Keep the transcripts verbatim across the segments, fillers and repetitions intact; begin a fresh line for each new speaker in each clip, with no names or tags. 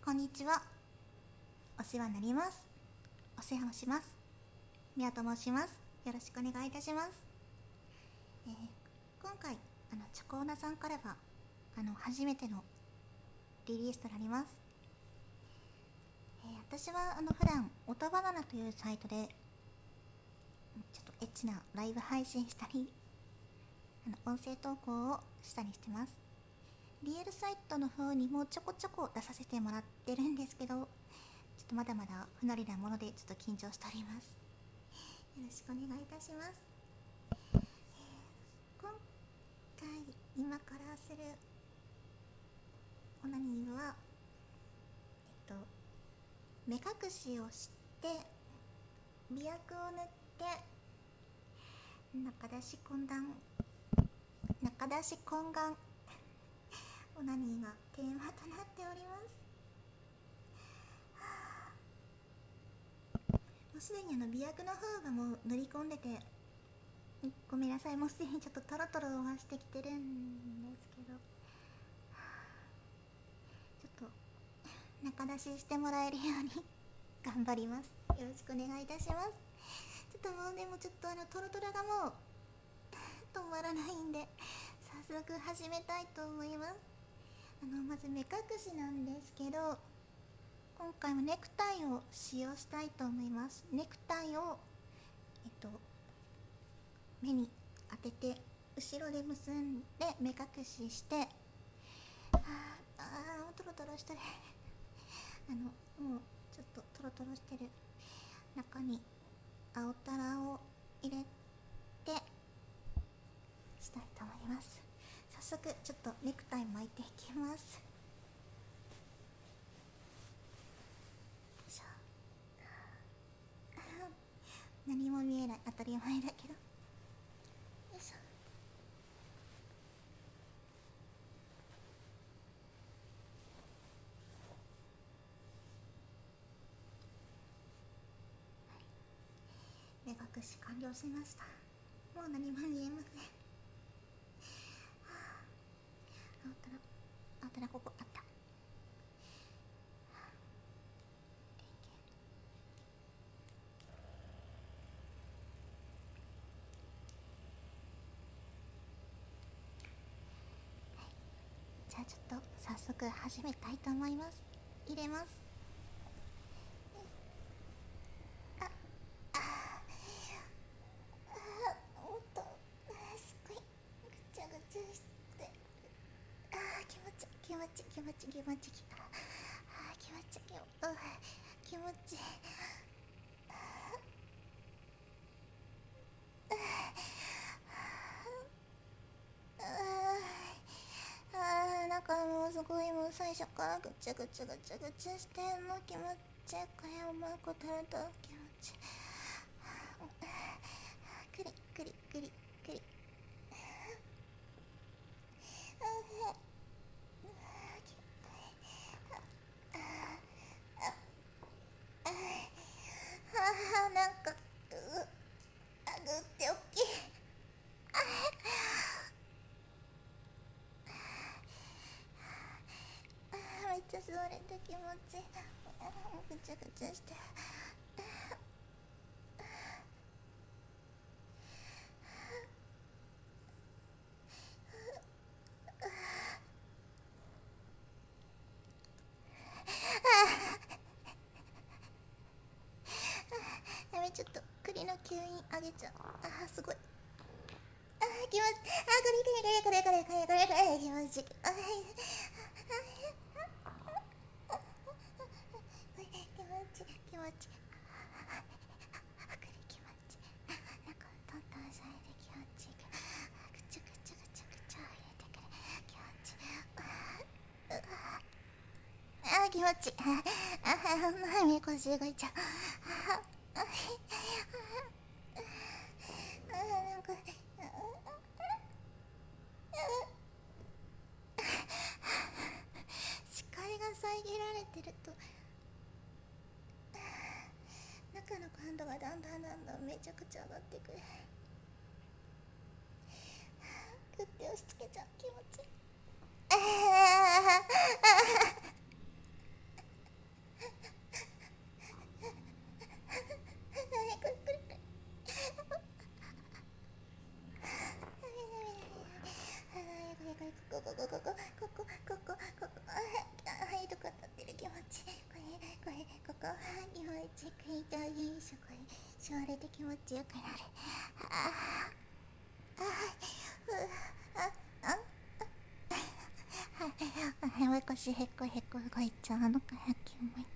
こんにちは。お世話になります。お世話をします。みやと申します。よろしくお願いいたします。えー、今回あのチョコオナさんからはあの初めてのリリースとなります。えー、私はあの普段音バナナというサイトでちょっとエッチなライブ配信したりあの音声投稿をしたりしてます。リアルサイトの方にもちょこちょこ出させてもらってるんですけど、ちょっとまだまだ不慣れなものでちょっと緊張しております。よろしくお願いいたします。えー、今回今からするオナニーはえっと目隠しをして美薬を塗って中出し懇願中出し懇願オナニーがテーマとなっております。もうすでにあの美薬の方がもう塗り込んでて、ごめんなさい、もうすでにちょっとトロトロはしてきてるんですけど、ちょっと中出ししてもらえるように頑張ります。よろしくお願いいたします。ちょっともうでもちょっとあのトロトロがもう止まらないんで早速始めたいと思います。あのまず目隠しなんですけど、今回はネクタイを使用したいと思います。ネクタイをえっと目に当てて後ろで結んで目隠しして、あーあートロトロしてるあのもうちょっとトロトロしてる中に青タラを入れてしたいと思います。早速ちょっとネクタイ巻いていきます。何も見えない、当たり前だけど。よいしょ。目隠し完了しました。もう何も見えません。あったらあったらここあった。じゃあちょっと早速始めたいと思います。入れます。あああもっとすごいぐちゃぐちゃして、あー気持ち気持ち気持ち気持ちきあー気持ち気持ち気持ちあーなんかもうすごいもう最初からぐちゃぐちゃぐちゃぐちゃしてんの気持ちこれをうまく取ると気持ちクリクリクリクリあーなんかうあぐっておっきいめっちゃ座れて気持ちいい。ぐちゃぐちゃしてやめちょっと栗の吸引あげちゃう。あーすごい。あー気持ちあーこれこれこれこれこれこれこれ気持ちいい。あー気持ちいい気持ちいい。栗気持ちいい。なんかトントンされて気持ちいい。ぐちゃぐちゃぐちゃぐちゃ入れてくる気持ちいい。あー気持ちいい。あー目腰動いちゃう。あーなんか視界が遮られてると中の感度がだんだんだんだんめちゃくちゃ上がってくる。グッて押し付けちゃう気持ちいい。 こ気持ちくいたいそこに座れて気持ちよくなる。ああああああ腰へこへこ動いちゃうのかや気持ち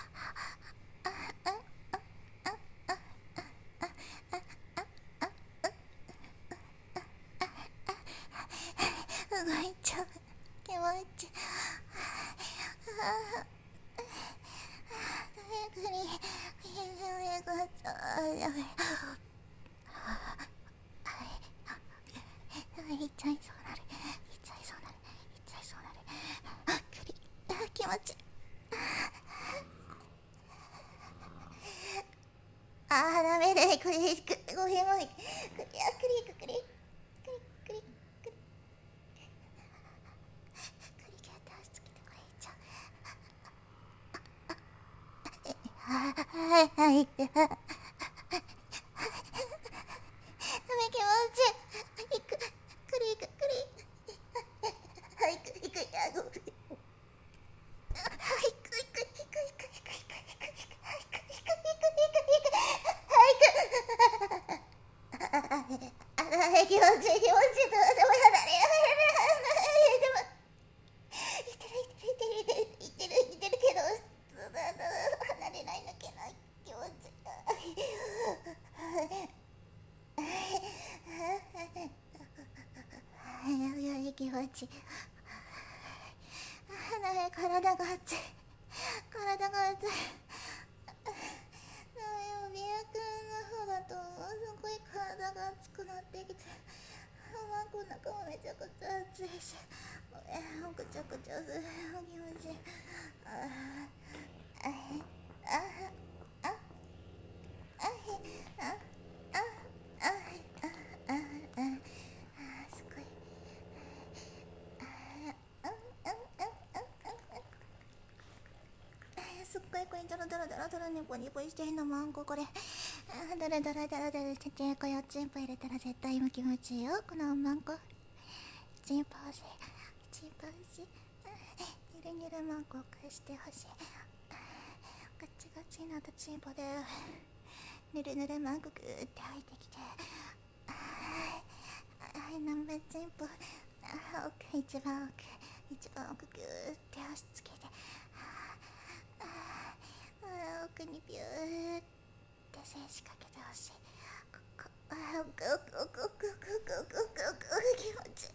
動いちゃう気持ちゆっくりゆっくりいっちゃいそうなるいっちゃいそうなるいっちゃいそうなるあくりあ気持ちあーダメだこれごめんごめんくりあくりくりくりくりくりくりゲーターしつけてこれいっちゃうはいはいはいダメ気持ちいくくりいくくりはいくいくあごはいくいくいくいくいくいくいくいくいくはいく気持ちいい気持ちいいどうでも離れ離れでもいってるいってるいってるいってるいってるけど離れない抜けない気持ちいい気持ち体が熱い体が熱いビア君の方だとすごい体が熱くなってきてマンコの中もめちゃくちゃ熱いしぐちゃぐちゃする気持ちいいああああああすごいすっごいこれドロドロドロドロニコニコしてんのマンコこれドロドロドロドロしててこれをチンポ入れたら絶対今気持ちいいよこのマンコチンポ欲しいチンポ欲しいニュルニュルマンコを返してほしいガチガチになったチンポでぬるぬるマンコグーって入ってきてはいナンバーチンポ奥一番奥一番奥グーって押し付けて奥にビューって静止かけてほしいここあ奥奥奥奥奥奥奥奥奥気持ちいい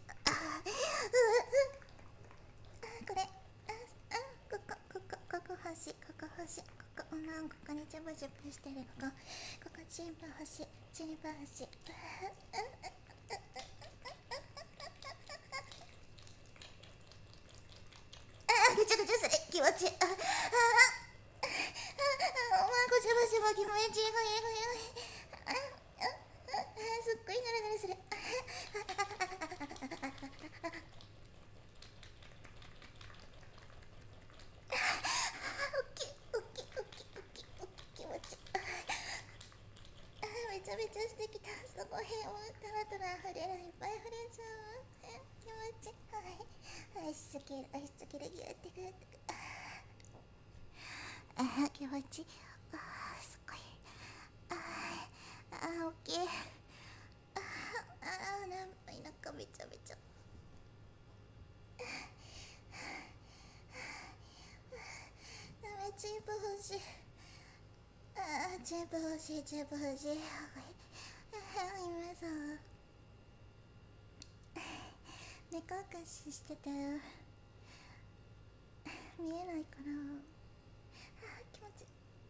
これここここここ欲しいここ欲しいここマンコこにジャブジャブしてるここここチンパ欲しいチンパ欲しいあぐちゃぐちゃする気持ちいいああマンコジャブジャブ気持ちいいすっごいヌルヌルするめちゃめちゃしてきたそこへんをタラタラ触れるいっぱい触れちゃう気持ちいいはい押しつける押しつけるギューってグーってあー気持ちいいあーすごいあーあー大きいあーあーなんか田舎めちゃめちゃダメチープ欲しいあーチープ欲しいチープ欲しい今さ猫隠ししてて見えないからあ気持ちい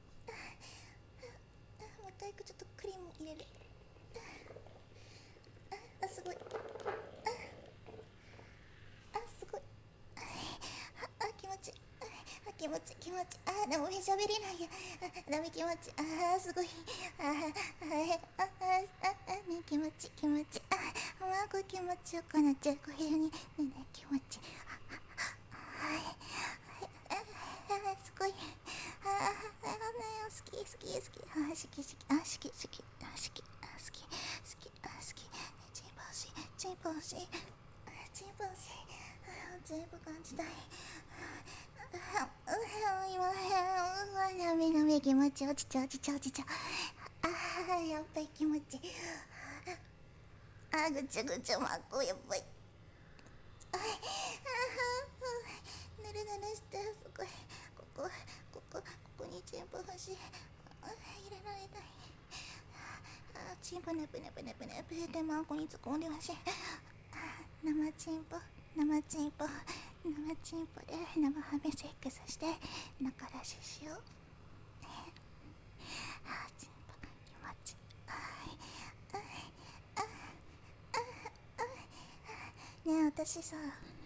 いもう一回ちょっとクリーム入れるあすごいあすごいあ気持ちいいあ気持ちいい気持ちいいあでも喋れないやあダメ気持ちいいあすごいあああああね気持ちいい気持ちいいあマンコ気持ちよくなっちゃうこういうにねね気持ちいいはいすごいああ好き好き好きあ好き好きあ好き好きあ好きあ好き好きあ好きチンポ欲しいチンポ欲しいチンポ欲しいチンポ感じたい今ダメだい気持ち落ちちゃう落ちちゃう落ちちゃう。あーやっぱり気持ちいい。あーぐちゃぐちゃまっこやばい。あーぬるぬるしてすごい。ここここここにチンポ欲しい。あー入れられない。あーチンポねぷねぷねぷねぷでマンコに突っ込んでほしい。生チンポ生チンポ生チンポで生ハメセックスして中出ししよう。あーチンポ気持ちいい。ねえ私さ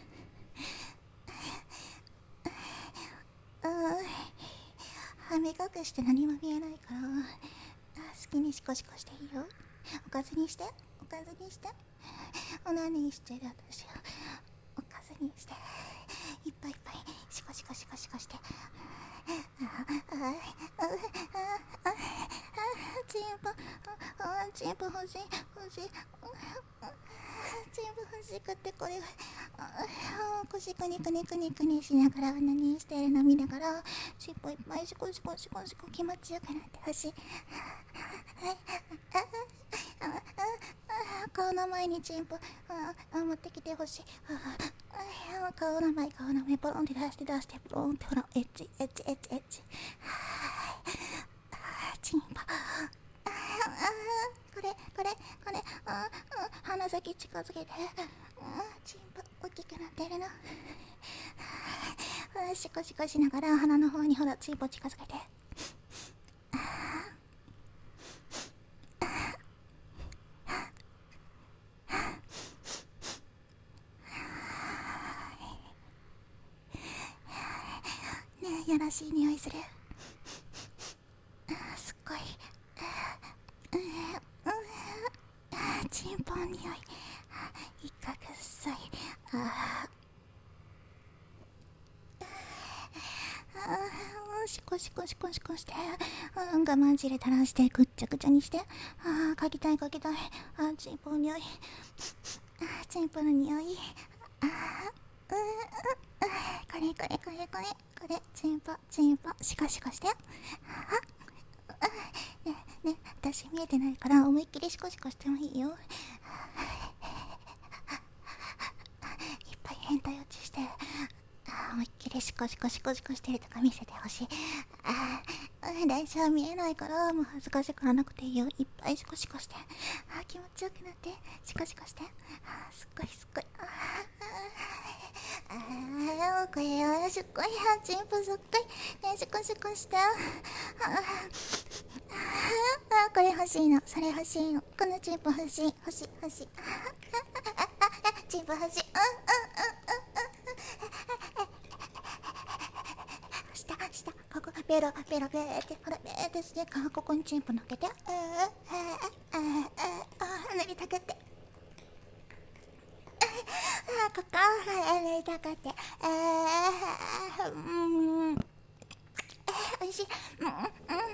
歯磨くして何も見えないから好きにシコシコしていいよ。おかずにしておかずにしておなにしてる私をおかずにしていっぱいいっぱいシコシコシコシコして。チンポチンポ欲しい欲しいチンポ欲しくてこれが腰くにくにくにくにしながら何してるの見ながらチンポいっぱいシコシコシコシコ気持ちよくなってほしい。顔の前にチンポ持ってきてほしい。顔の前顔の前ポロンって出して出してポロンってほらエッチエッチエッチエッチチンポこれこれこれ鼻先近づけてチンポ大きくなってるの。シコシコしながら鼻の方にほらチンポ近づけて。ねえやらしい匂いする。すっごいチンポの匂いいかくさい。ああシコシコシコシコして我慢汁垂らしてぐっちゃぐちゃにしてあーかきたいかきたいあチンポの匂いあチンポの匂いあーうこれこれこれこれこれチンポチンポシコシコしてあねね私見えてないから思いっきりシコシコしてもいいよ。いっぱい変態落ちして思いっきりシコシコシコシコしてるとか見せてほしい。あー大丈夫見えないからもう恥ずかしくなくていいよ。いっぱいシコシコしてあー気持ちよくなってシコシコしてあーすっごいすっごいあーあーこれはすっごいチンポすっごいねシコシコしてあーあーこれ欲しいのそれ欲しいのこのチンポ欲しい欲しい欲しいチンポ欲しいうんうんうんうん下下ここベロベロベーってほらベーってしてここにチンポのっけてあーあーあーあー塗りたくってあーここ塗りたくってあーうんおいしいうんうん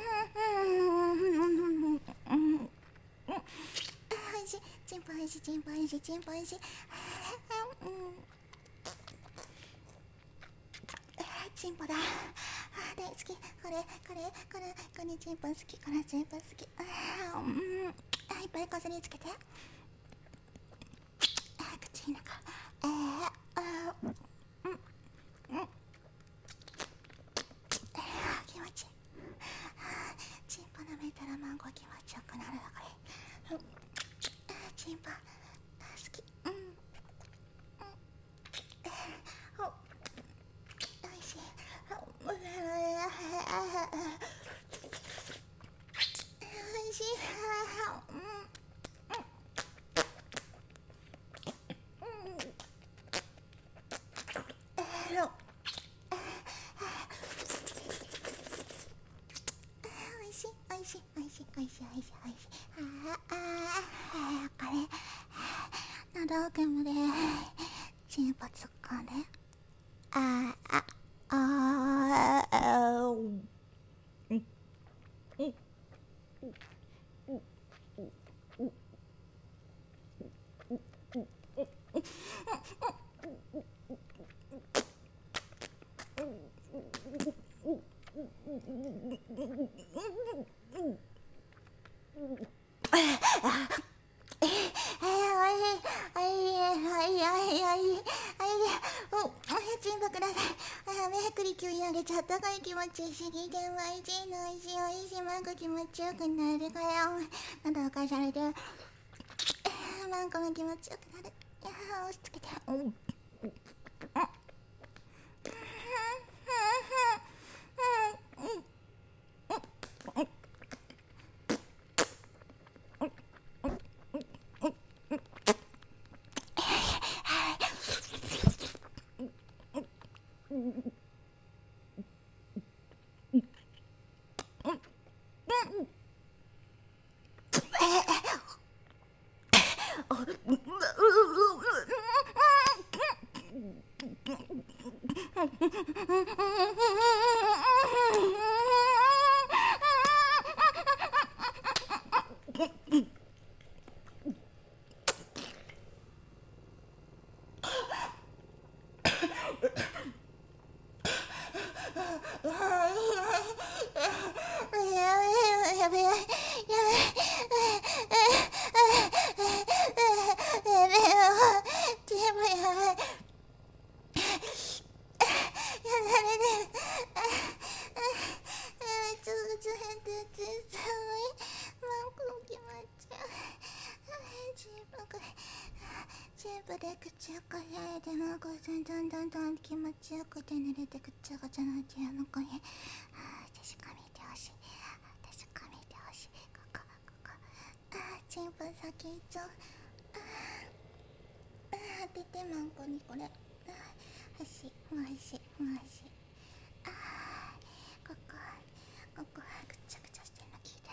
おいしいチンポおいしいチンポおいしいチンポおいしいチンポだ大好きこれこれこれこれチンポ好きこれチンポ好きあーうんいっぱいこすりつけて口の中えーあーうんうん気持ちいいチンポ舐めたらマンゴー気持ちよくなるわこれチンポ好きうんうんおいしいおいしいおいしいおいしいおいしいおいしいおいしいおいしいあーあーこれ喉奥までチンポ突っ込んであーあああうんうんチンポください。めくり急に上げちゃったかい気持ちいいし、ぎてもおいしいのおいしいおいしいマンコ気持ちよくなるから、なんだかされてマンコも気持ちよくなる。いやー押し付けてうんやべえやべえ全部やばい全部で口をこやえてもこうだんだんだんだん気持ちよくて寝れてぐちゃぐちゃなっていうのこれ確かめてほしい確かめてほしいここここあーチンポ先っちょあー当ててマンコにこれあー足もう足もう足あーここここぐちゃぐちゃしてるの聞いて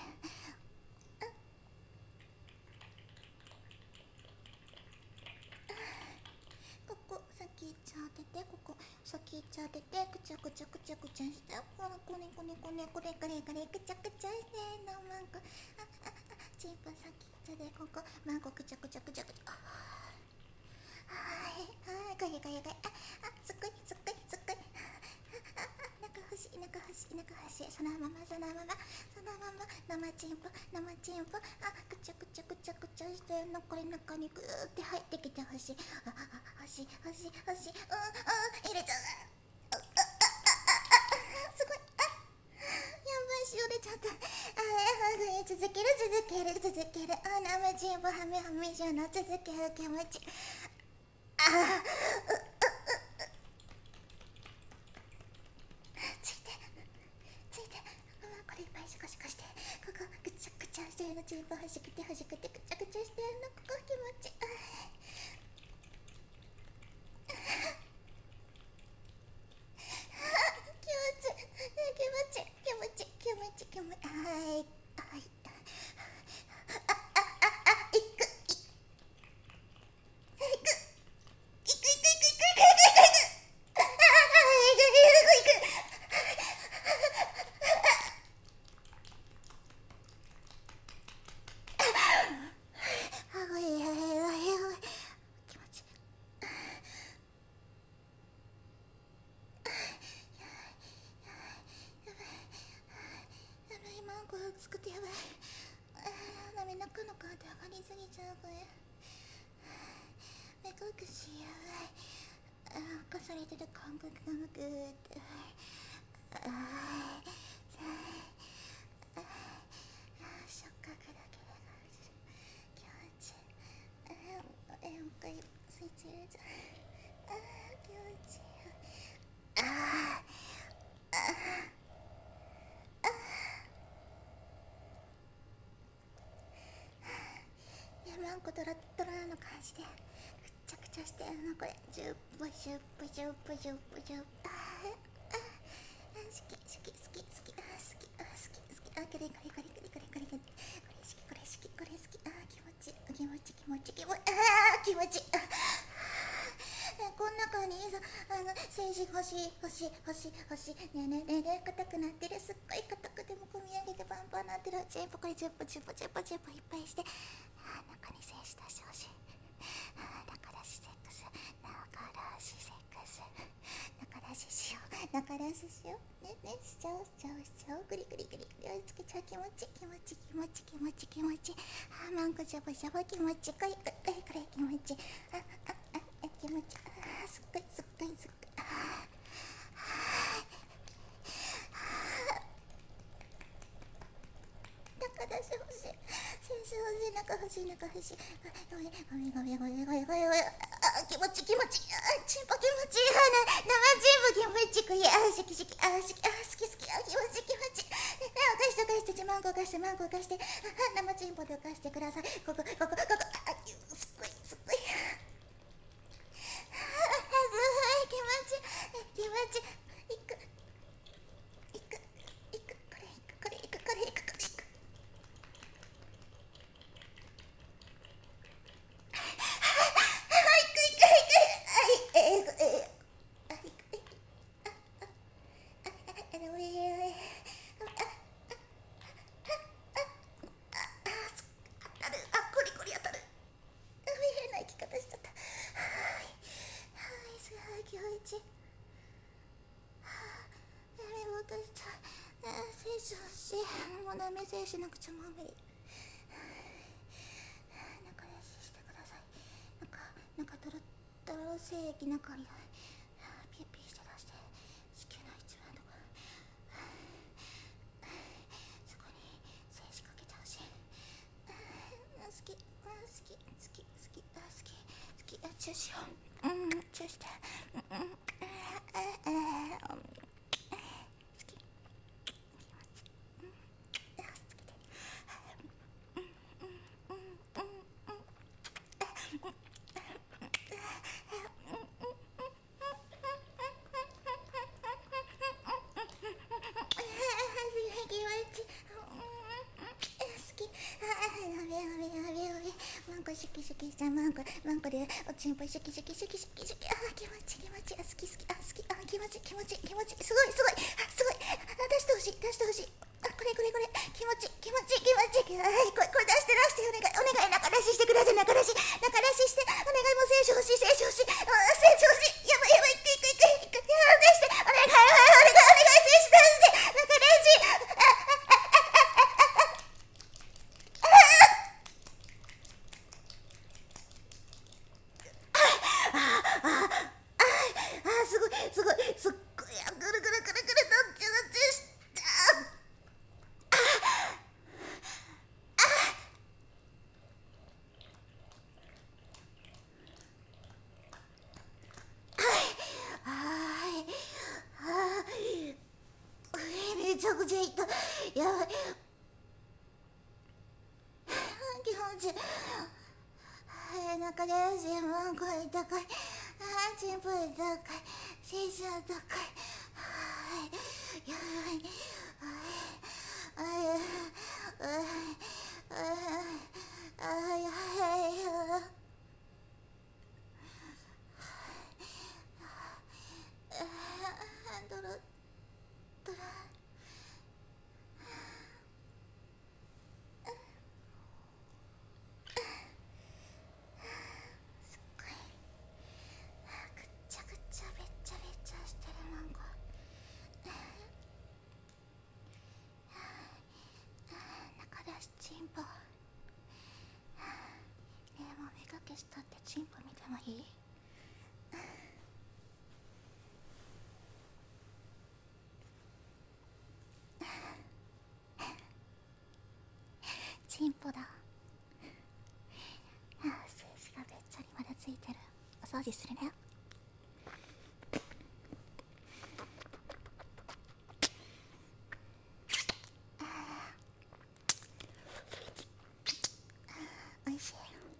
ここ先っちょ当ててここ先っちょ当ててくちゃくちゃくちゃくちゃしてこのこねこねこねこれこれこれくちゃくちゃしてのマンコあああチンポ先っちょでここマンコくちゃくちゃくちゃくちゃはいはいかゆいかゆいかゆいああすっごいすっごいすっごい中欲しい中欲しい中欲しいそのままそのままそのまま生チンポ生チンポあくちゃくちゃくちゃくちゃして残り中にグーって入ってきてほしいああ欲しい欲しい欲しいうんうん入れちゃうすごいあやばいしおれちゃったあ続ける続ける続けるあ生チンポはめはめじゃの続ける気持ちああついてついてこれいっぱいシコシコしてここぐちゃぐちゃしてるのチンポはじくてはじくてぐちゃぐちゃしてるのここ気持ちあ気持ち気持ち気持ち気持ち気持ちはいはいあああいくいく作ってやばいあー中のカード上がりすぎちゃうこれ目隠しやばいあー犯されてる感覚がむくってあーあー触覚だけで感じる気持ちいいあーえんかいスイッチ入れちゃうあー気持ちいいあーあーマンコドラッドラの感じでぐちゃぐちゃしてるのこれジュッポジュッポジュッポジュッポジュッポあーあー好き好き好き好きあー好きあー好き好きあーこれこれこれこれこれこれこれこれ好きこれ好きこれ好きあー気持ち気持ち気持ち気持ちあー気持ちあーこん中にさあの政治欲しい欲しい欲しい欲しいねえねえねえねえ硬くなってるすっごい硬くてもこみ上げてパンパンなってるチンポこれチンポチンポチンポチンポいっぱいして中に精子出してほしい中出しセックス中出しセックス中出ししよう、中出ししようねね、しちゃおうしちゃおうしちゃおう、グリグリグリグリ追いつけちゃう、気持ち気持ち気持ち気持ち気持ち、あーマンコシャボシャボ気持ち、これこれこれこれ気持ち、ああああ気持ち、あーすっごいすっごいすっごい、あー中出し欲しい、先生欲しい、中欲しい中欲しい、ごめんごめんごめんごめんごめんごめんごめん、あ気持ち気持ち、あチンポ気持ちいい、あ生チンポ気持ちくい、あシキシキ、あシキ、あ好き好き、あ気持ち気持ち、あ貸して貸して、マンコ貸してマンコ貸して、あ生チンポで貸してください、ここここここ、あすっごいすっごい、あすごい気持ち気持ち、いくいくいく、これいくこれいくこれいくこれいく、もうダメ、精子なくちゃもう無理、中出ししてください、なんかなんかトロトロ精液中にピーピーして出して、子宮の一番とこそこに精子かけてほしい、好き好き好き好き好き好き、あチューしよう、うんチューして、うんうんマンコシキシキしたマンコマンコでおちんぽシキシキシキシキシキ、あ気持ち気持ち、あ好き好き、あ好き、あ気持ち気持ち気持ち、すごいすごい、あすごい、あ出してほしい出してほしい、あこれこれこれ気持ち気持ち気持ち、はいこれこれ出して出してお願いお願い、中出ししてください、中出し中出しして、お願いもう精子欲しい精子欲しい、あ精子欲しい、やばいやばい、いくいくいくいくいく、あ出してお願いお願いお願いお願い、精子出して中出し、すごいすごいすっごい、ぐるぐるぐるぐるどっちどっちしたはいはいめちゃくちゃ痛い、やばい気持ちいい、はい中で足マンコ痛かい、あチンポ痛かい、精子は高い、はいやばい、はいはいはいはいはい、ドロドロ、すっごいぐっちゃぐちゃべっちゃべっちゃしてるマンコ、中出しチンポ、ねえもう目かけしたってチンポ見てもいい？チンポだ、ああ精子がべっちゃりまだついてる、お掃除するね、おいしい、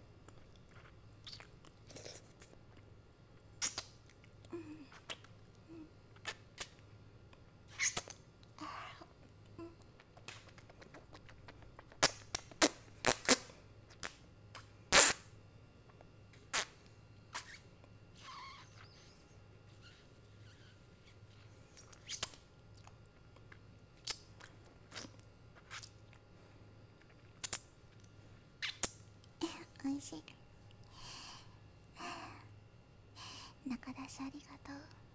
おいしい、中出しありがとう。